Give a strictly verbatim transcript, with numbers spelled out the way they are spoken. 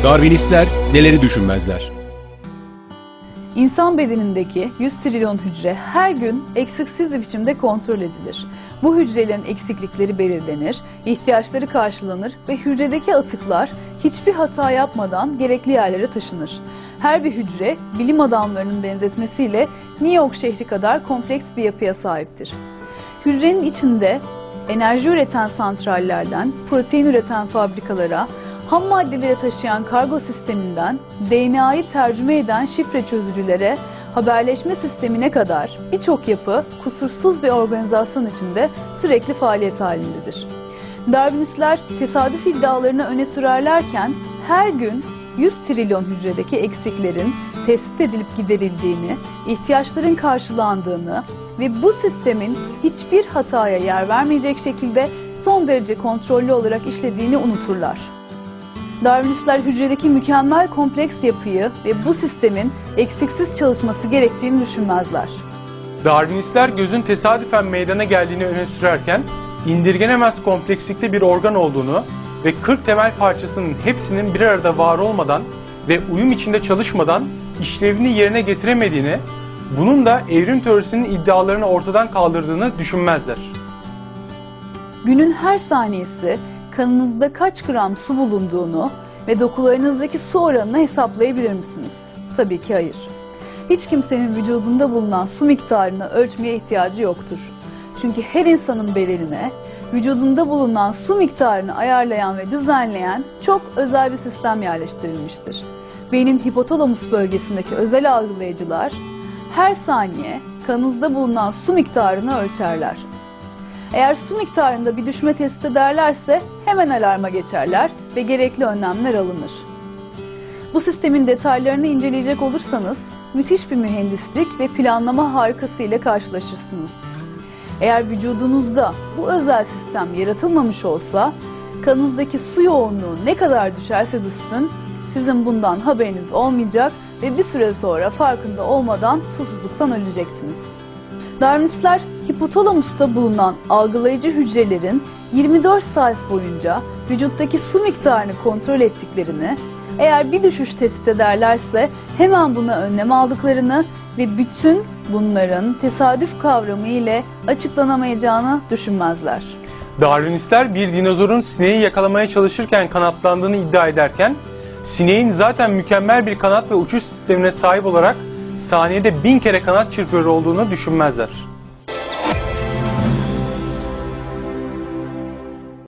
Darwinistler neleri düşünmezler? İnsan bedenindeki yüz trilyon hücre her gün eksiksiz bir biçimde kontrol edilir. Bu hücrelerin eksiklikleri belirlenir, ihtiyaçları karşılanır ve hücredeki atıklar hiçbir hata yapmadan gerekli yerlere taşınır. Her bir hücre bilim adamlarının benzetmesiyle New York şehri kadar kompleks bir yapıya sahiptir. Hücrenin içinde enerji üreten santrallerden protein üreten fabrikalara, ham maddeleri taşıyan kargo sisteminden D N A'yı tercüme eden şifre çözücülere, haberleşme sistemine kadar birçok yapı kusursuz bir organizasyon içinde sürekli faaliyet halindedir. Darwinistler tesadüf iddialarını öne sürerlerken her gün yüz trilyon hücredeki eksiklerin tespit edilip giderildiğini, ihtiyaçların karşılandığını ve bu sistemin hiçbir hataya yer vermeyecek şekilde son derece kontrollü olarak işlediğini unuturlar. Darwinistler hücredeki mükemmel kompleks yapıyı ve bu sistemin eksiksiz çalışması gerektiğini düşünmezler. Darwinistler gözün tesadüfen meydana geldiğini öne sürerken, indirgenemez komplekslikte bir organ olduğunu ve kırk temel parçasının hepsinin bir arada var olmadan ve uyum içinde çalışmadan işlevini yerine getiremediğini, bunun da evrim teorisinin iddialarını ortadan kaldırdığını düşünmezler. Günün her saniyesi kanınızda kaç gram su bulunduğunu ve dokularınızdaki su oranını hesaplayabilir misiniz? Tabii ki hayır. Hiç kimsenin vücudunda bulunan su miktarını ölçmeye ihtiyacı yoktur. Çünkü her insanın bedenine vücudunda bulunan su miktarını ayarlayan ve düzenleyen çok özel bir sistem yerleştirilmiştir. Beynin hipotalamus bölgesindeki özel algılayıcılar her saniye kanınızda bulunan su miktarını ölçerler. Eğer su miktarında bir düşme tespit ederlerse hemen alarma geçerler ve gerekli önlemler alınır. Bu sistemin detaylarını inceleyecek olursanız müthiş bir mühendislik ve planlama harikası ile karşılaşırsınız. Eğer vücudunuzda bu özel sistem yaratılmamış olsa, kanınızdaki su yoğunluğu ne kadar düşerse düşsün, sizin bundan haberiniz olmayacak ve bir süre sonra farkında olmadan susuzluktan öleceksiniz. Darwinistler hipotalamusta bulunan algılayıcı hücrelerin yirmi dört saat boyunca vücuttaki su miktarını kontrol ettiklerini, eğer bir düşüş tespit ederlerse hemen buna önlem aldıklarını ve bütün bunların tesadüf kavramı ile açıklanamayacağını düşünmezler. Darwinistler bir dinozorun sineği yakalamaya çalışırken kanatlandığını iddia ederken, sineğin zaten mükemmel bir kanat ve uçuş sistemine sahip olarak saniyede bin kere kanat çırpıyor olduğunu düşünmezler.